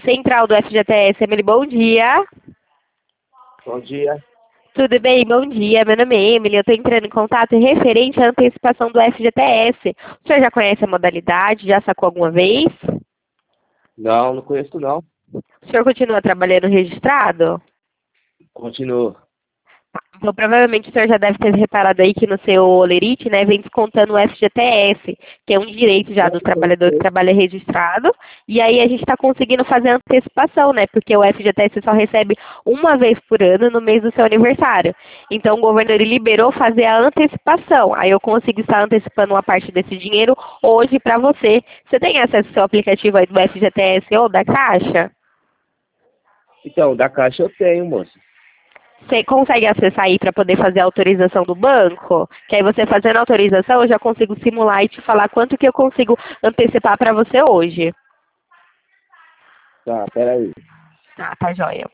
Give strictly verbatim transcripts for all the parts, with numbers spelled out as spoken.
Central do F G T S, Emily, bom dia. Bom dia. Tudo bem? Bom dia. Meu nome é Emily, eu estou entrando em contato referente à antecipação do F G T S. O senhor já conhece a modalidade? Já sacou alguma vez? Não, não conheço não. O senhor continua trabalhando registrado? Continuo. Então, provavelmente o senhor já deve ter reparado aí que no seu olerite, né, vem descontando o F G T S, que é um direito já do trabalhador que trabalha registrado, e aí a gente está conseguindo fazer a antecipação, né, porque o F G T S só recebe uma vez por ano no mês do seu aniversário. Então, o governo ele liberou fazer a antecipação, aí eu consigo estar antecipando uma parte desse dinheiro hoje para você. Você tem acesso ao seu aplicativo aí do F G T S ou da Caixa? Então, da Caixa eu tenho, moça. Você consegue acessar aí para poder fazer a autorização do banco? Que aí você fazendo a autorização, eu já consigo simular e te falar quanto que eu consigo antecipar para você hoje. Tá, peraí. Tá, tá joia.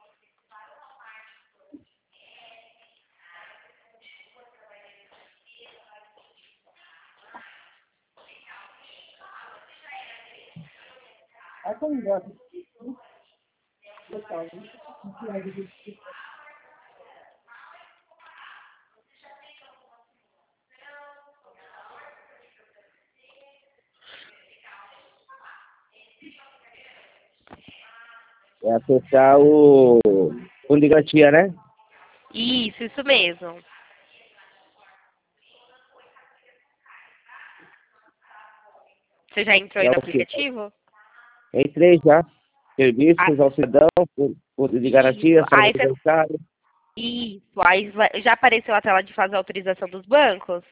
É acessar o fundo de garantia, né? Isso, isso mesmo. Você já entrou aí É no o quê? aplicativo? Entrei já. Ah, Serviços ao cidadão, fundo de garantia, isso. saldo Aí você... aniversário. Isso. Aí vai- já apareceu a tela de fazer a autorização dos bancos?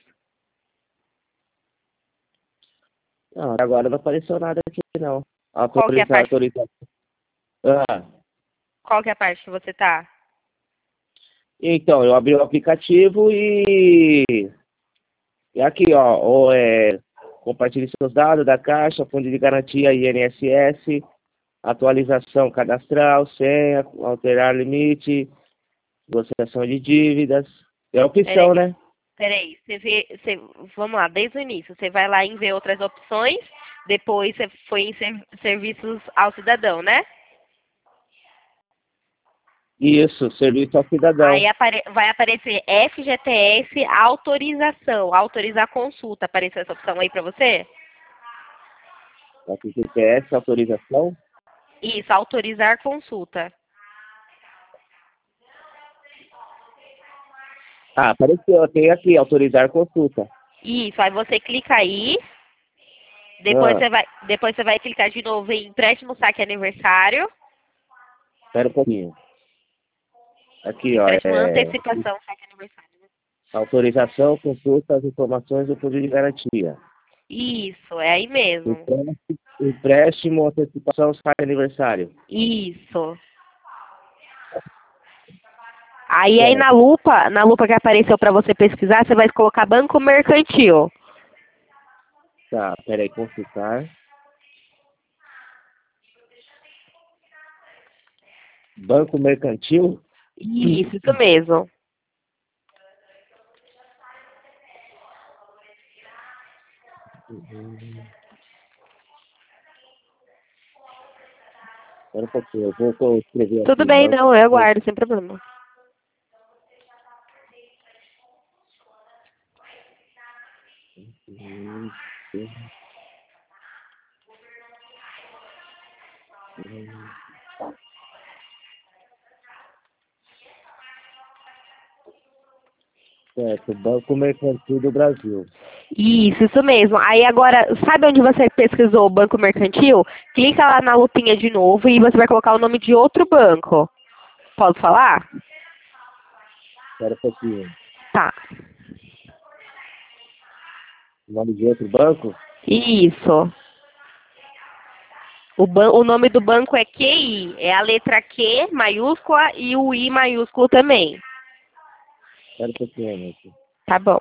Não, agora não apareceu nada aqui, não. Qual que é a Autorizar, parte, autorizar. Ah, qual que é a parte que você tá? então, eu abri o aplicativo e... E aqui, ó, ou é... compartilhe seus dados da Caixa, fundo de garantia I N S S, atualização cadastral, senha, alterar limite, negociação de dívidas. É Peraí, opção, né? peraí. Você vê, você, vamos lá, desde o início. Você vai lá em ver outras opções, depois você foi em ser- serviços ao cidadão, né? Isso, serviço ao cidadão. Aí apare- vai aparecer F G T S autorização, autorizar consulta. Apareceu essa opção aí para você? F G T S, autorização. Isso, autorizar consulta. Ah, apareceu, tem aqui, autorizar consulta. Isso, aí você clica aí, depois Ah, você vai, depois você vai clicar de novo em empréstimo saque aniversário, espera um pouquinho. Aqui, ó, empréstimo é... antecipação saque aniversário. Né? autorização, consulta as informações do fundo de garantia. Isso, é aí mesmo. Empréstimo, empréstimo antecipação, sai aniversário. Isso. Aí aí É, na lupa, na lupa que apareceu para você pesquisar, você vai colocar banco mercantil. tá, peraí, consultar. Banco mercantil. Isso, isso mesmo. Espera um pouquinho, eu vou, vou escrever Tudo aqui. bem, Banco. não, eu aguardo, sem problema. Certo, Banco Mercantil do Brasil. Isso, isso mesmo. Aí agora, sabe onde você pesquisou o banco mercantil? Clica lá na lupinha de novo e você vai colocar o nome de outro banco. Posso falar? Espera um pouquinho. Tá. O nome de outro banco? Isso. O, ban o nome do banco é Q I. É a letra Q maiúscula e o I maiúsculo também. Espera um pouquinho, moço. Tá bom.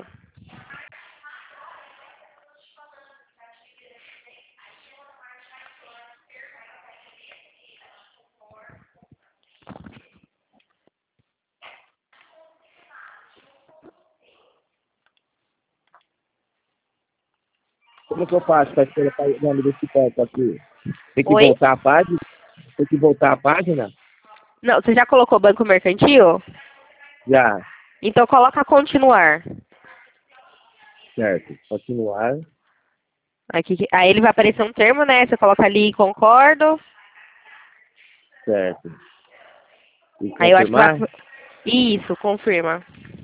Como que eu faço para colocar o nome desse banco aqui? Tem que Oi? voltar a página? Tem que voltar a página? Não, você já colocou banco mercantil? Já. Então coloca continuar. Certo. Continuar. Aqui, aí ele vai aparecer um termo, né? Você coloca ali concordo. Certo. E Aí eu acho que vai... confirmar? Isso, confirma.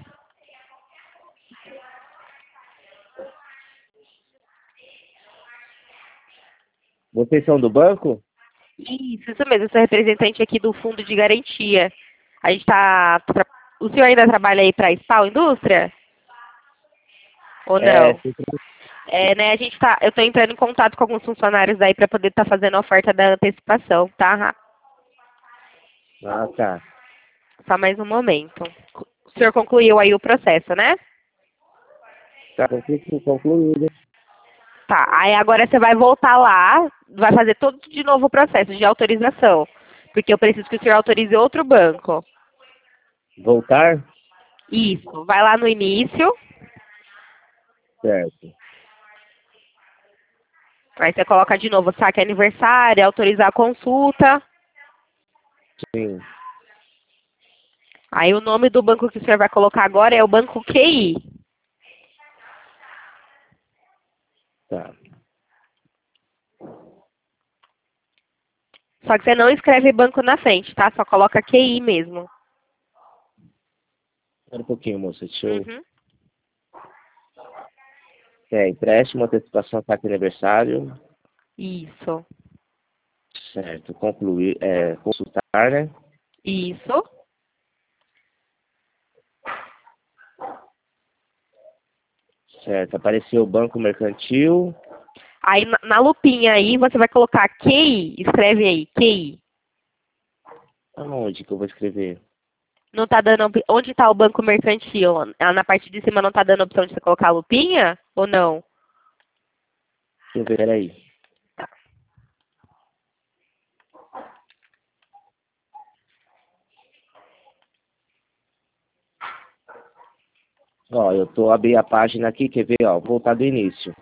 Vocês são do banco? Isso, isso mesmo. Eu sou representante aqui do fundo de garantia. A gente tá... tra- O senhor ainda trabalha aí para a SPAL Indústria? Ou É, não? É, né, a gente tá... Eu tô entrando em contato com alguns funcionários daí para poder estar fazendo a oferta da antecipação, tá? ah, tá. Só mais um momento. O senhor concluiu aí o processo, né? Tá conclu- concluído. Tá, aí agora você vai voltar lá, vai fazer todo de novo o processo de autorização. Porque eu preciso que o senhor autorize outro banco. Voltar? Isso, vai lá no início, Certo. aí você coloca de novo saque aniversário, autorizar a consulta. Sim. Aí o nome do banco que o senhor vai colocar agora é o Banco Q I. Tá. Só que você não escreve banco na frente, tá? Só coloca Q I mesmo. Espera um pouquinho, moça. Deixa eu... Uhum. É, empréstimo, antecipação, saque aniversário. Isso, Certo. Concluir, é, consultar, né? isso. Certo. Apareceu o banco mercantil. Aí na, na lupinha aí você vai colocar Q I, escreve aí, Q I. Aonde que eu vou escrever? Não tá dando. op- Onde está o banco mercantil? Ah, na parte de cima não tá dando opção de você colocar a lupinha? Ou não? Deixa eu ver, peraí. Ó, eu tô abrindo a página aqui, quer ver, ó, voltar do início.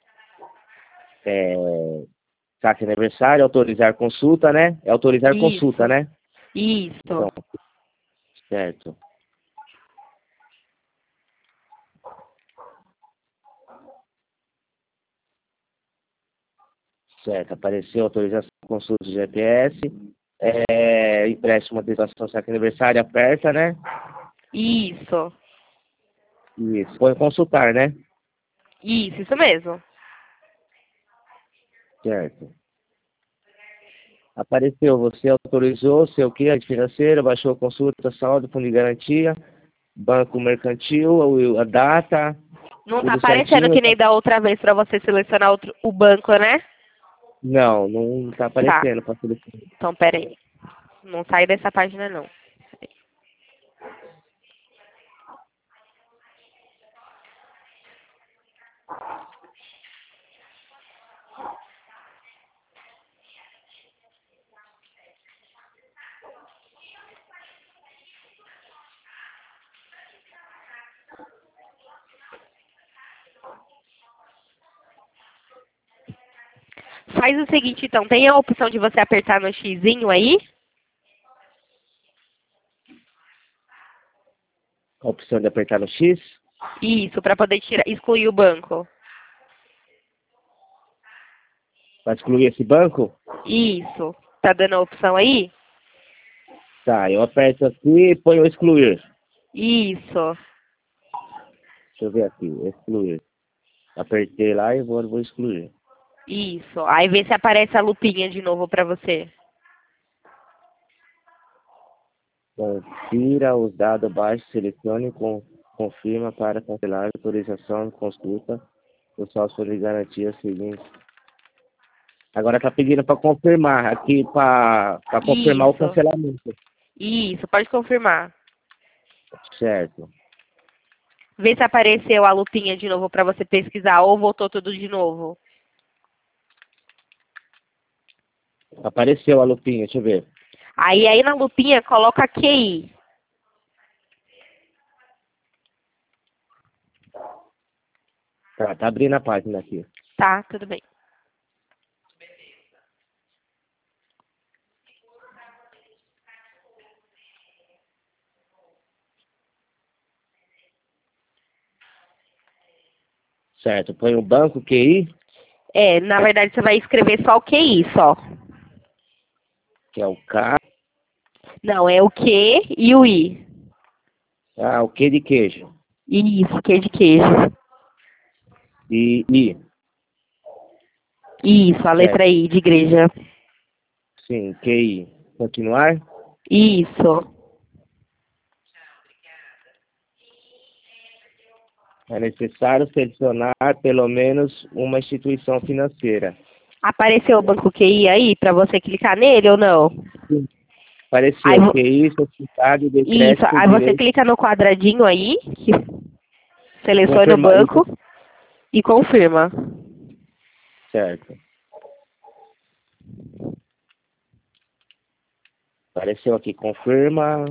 É, saque aniversário, autorizar consulta, né? É autorizar consulta, Isso, né? isso. Então, certo. Certo, apareceu autorização de consulta de G P S. É, empréstimo, antecipação, saque aniversário, aperta, né? Isso. Isso. Põe consultar, né? Isso, isso mesmo. Certo. Apareceu, você autorizou, seu cliente financeiro, baixou a consulta, saldo, fundo de garantia, banco mercantil, a data, Não tá tudo aparecendo certinho. que nem da outra vez para você selecionar outro, o banco, né? Não, não tá Tá. aparecendo para selecionar. Então, pera aí. Não sai dessa página, não. Faz o seguinte, então. Tem a opção de você apertar no xizinho aí. A opção de apertar no X, Isso, para poder tirar, excluir o banco. para excluir esse banco. Isso. Tá dando a opção aí? Tá, eu aperto aqui e ponho excluir. Isso. Deixa eu ver aqui, excluir. Apertei lá e vou, vou excluir. Isso. Aí vê se aparece a lupinha de novo para você. Confira os dados abaixo, selecione com confirma para cancelar a autorização, consulta os sócios de garantia seguinte. Agora tá pedindo para confirmar aqui, para confirmar o Isso. cancelamento. Isso, pode confirmar. Certo. Vê se apareceu a lupinha de novo para você pesquisar ou voltou tudo de novo. Apareceu a lupinha, deixa eu ver. Aí aí na lupinha coloca Q I. Tá, tá abrindo a página aqui. Tá, tudo bem. Certo, põe o banco Q I, É, na verdade você vai escrever só o Q I, só. que é o K. Não, é o Q e o I. Ah, o Q de queijo. Isso, Q de queijo. E I. Isso, a letra Certo. I de igreja. Sim, Q I. Continuar? Isso. É necessário selecionar pelo menos uma instituição financeira. Apareceu o banco Q I aí para você clicar nele ou não? Sim. Aí, Apareceu vo- Q I, Sociedade de isso, Crédito aí você Direito. clica no quadradinho aí, que seleciona o Confirmar. banco e confirma. Certo. Apareceu aqui, confirma.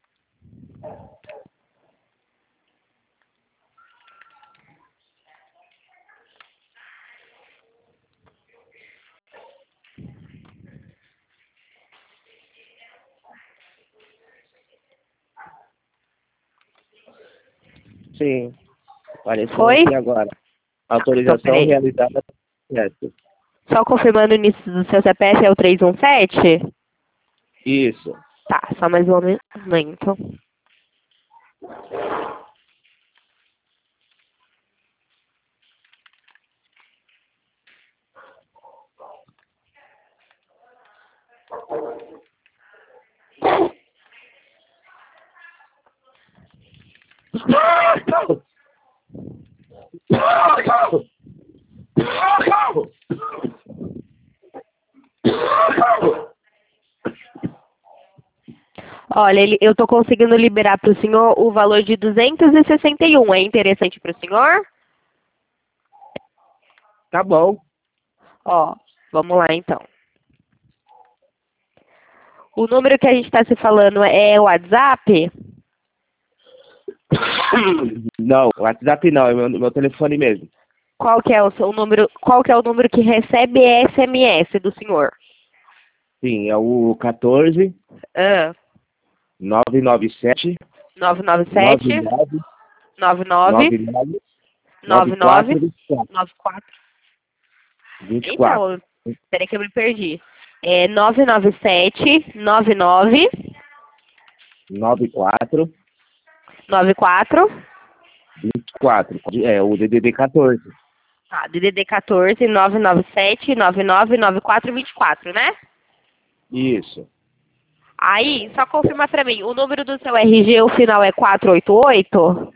Sim, apareceu Foi? aqui agora. Então, Autorização peraí. realizada. Certo. Só confirmando o início do seu C P F é o três um sete? Isso. Tá, só mais um momento. Olha, ele, eu tô conseguindo liberar para o senhor o valor de duzentos e sessenta e um. É interessante para o senhor? Tá bom. Ó, vamos lá então. O número que a gente está se falando é o WhatsApp? Não, WhatsApp não, é meu, meu telefone mesmo. Qual que é o seu número? Qual que é o número que recebe S M S do senhor? Sim, é o quatorze, Ah, nove nove sete, nove nove nove sete, nove, nove nove, nove nove, nove nove nove, quatro, vinte e quatro. nove quatro. vinte e quatro. Então, peraí que eu me perdi. É nove nove sete, nove nove, nove quatro, nove quatro, vinte e quatro. É o D D D quatorze. tá, D D D quatorze, nove nove sete, nove nove, nove quatro, vinte e quatro, né? Isso. Aí, só confirma pra mim, o número do seu R G, o final é quatrocentos e oitenta e oito?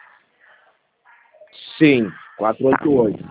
Sim, quatrocentos e Tá. oitenta e oito.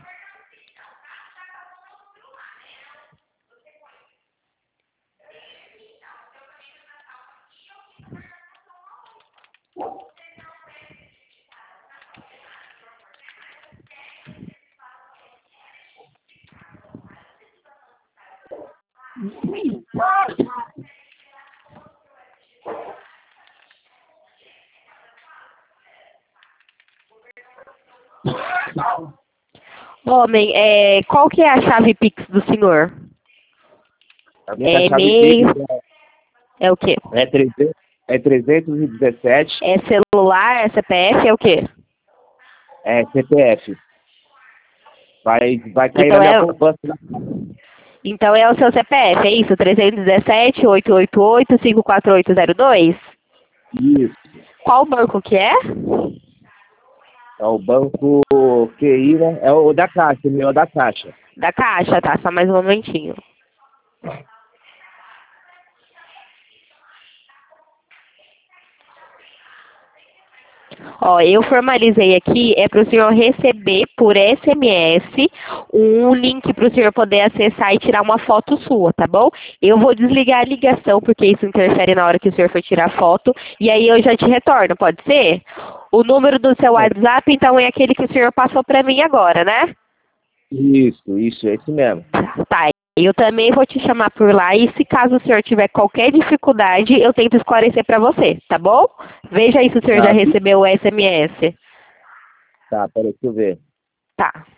Homem, é, qual que é a chave Pix do senhor? A minha É chave Pix e-mail, é o quê? é trezentos, é trezentos e dezessete, É celular, é C P F, é o quê? é C P F. Vai, vai cair na Então minha é, poupança. então é o seu C P F, é isso? trezentos e dezessete, oitocentos e oitenta e oito, cinco quatro oito zero dois? Isso. Qual banco que é? É o banco Q I, né? É o da Caixa, o meu é da Caixa. Da Caixa, tá? Só mais um momentinho. Ó, eu formalizei aqui, é para o senhor receber por S M S um link para o senhor poder acessar e tirar uma foto sua, tá bom? Eu vou desligar a ligação, porque isso interfere na hora que o senhor for tirar a foto, e aí eu já te retorno, pode ser? O número do seu É. WhatsApp, então, é aquele que o senhor passou para mim agora, né? Isso, isso, é esse mesmo. Tá, eu também vou te chamar por lá e se caso o senhor tiver qualquer dificuldade, eu tento esclarecer para você, tá bom? Veja aí se o senhor já Tá, recebeu o S M S. tá, peraí, deixa eu ver. Tá.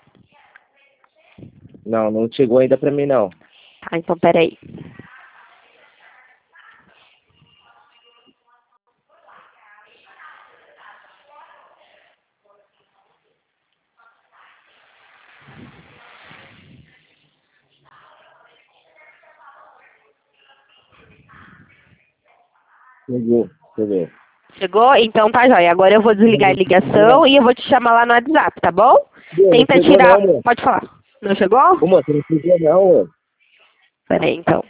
Não, não chegou ainda pra mim, não. Tá, então peraí. Chegou, chegou. Chegou? Então tá jóia. Agora eu vou desligar a ligação e eu vou te chamar lá no WhatsApp, tá bom? Não Tenta chegou tirar. não, mano. Pode falar. Não chegou? Ô, mano, você não chegou não, mano. Peraí, então.